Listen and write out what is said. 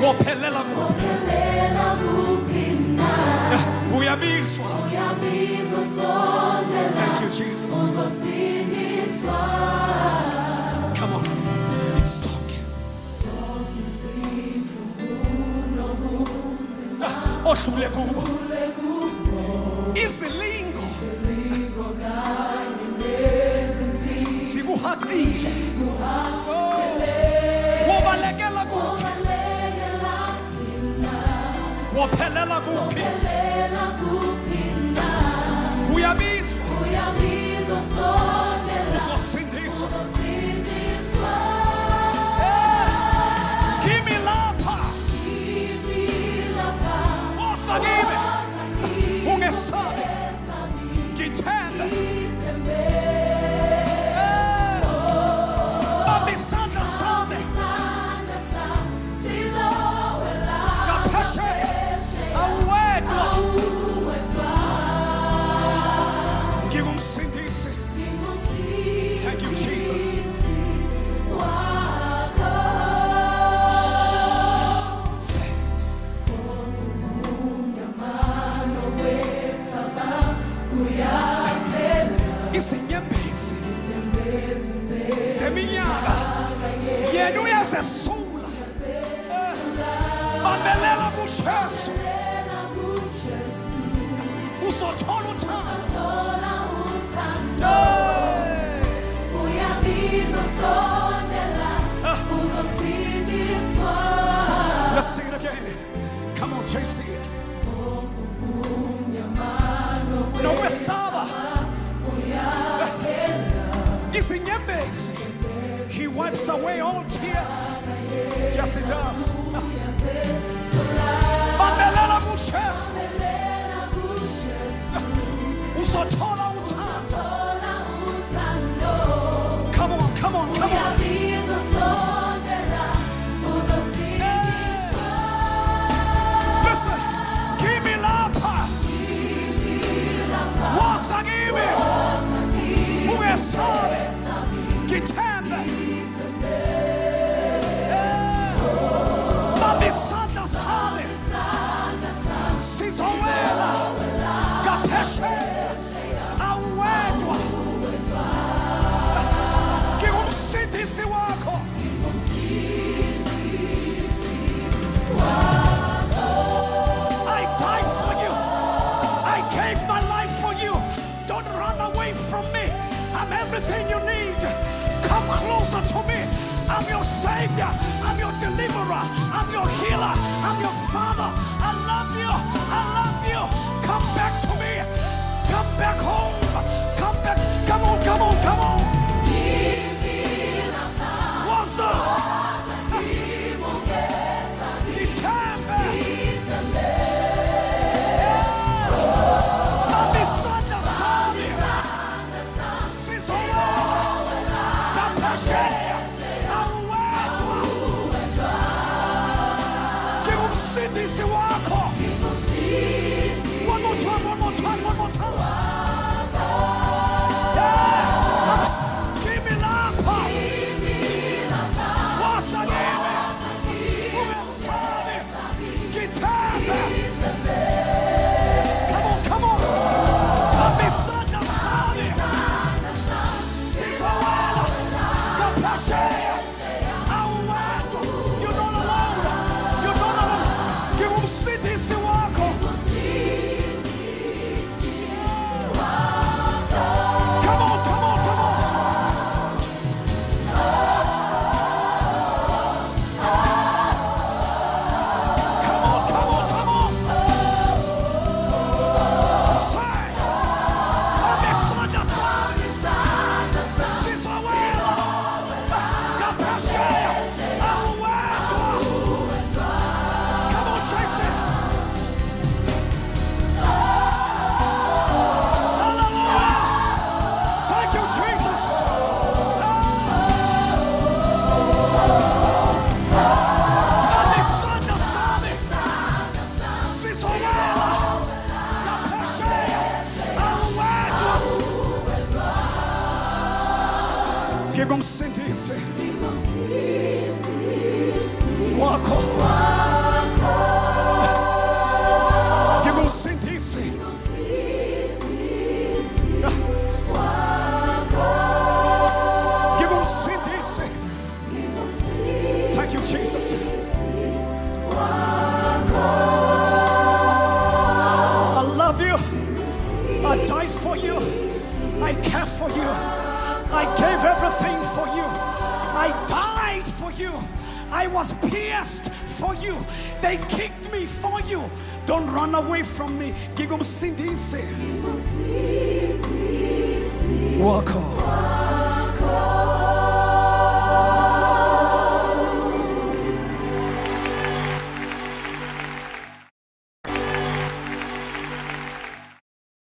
Wophelela kuphi na. Uyabizwa sondela. Thank you, Jesus. Uzosiniswa. Come on. Sonke ohlule kubo izilingo sikuhaqile wobalekela kuphi wophelela kuphi na. Uyabizwa sondela. Uzosindiswa. Kimi lapha wosakime ungesabi ngithembe bamba isandla sami ngaphesheya awedwa ngingumsindisi. Thank you, Jesus. Izinyembezi zeminyaka yena uyazesula bambelela kuJesu uzothola uthando. Uyabizwa sondela uzosindiswa. Let's sing it again. Come on, JC. No mesaba izinyembezi. He wipes away all tears. Yes, he does. Bambelela kuJesu uzothola uthando. Come on, come on, come on. Listen, kimi lapha wasakimi ungesabi ngithembe bamba isandla sami sizowela ngaphesheya awedwa ngingumsindisi wakho. I died for you. I gave my life for you. Don't run away from me. I'm everything you need. Come closer to me. I'm your Savior. I'm your deliverer. I'm your healer. I'm your Father. I love you. I love you. Come back to me. Come back home. Come back. Come on, come on, come on. What's up? One more time, one more time, one more time. Give me love. What's the name? Guitar. Come on, come on. Let me sing the song. Sisoela. Kapashe. You're not alone. You're not alone. Give him cities to walk on. Come on, come on, come on. Come on, come on, come on. Say, let me sing the song. Sisoela. Kapashe. Come on, chase it. Give him sentence. Walk on. I care for you. I gave everything for you. I died for you. I was pierced for you. They kicked me for you. Don't run away from me. Gigom Sindisi. Walk on.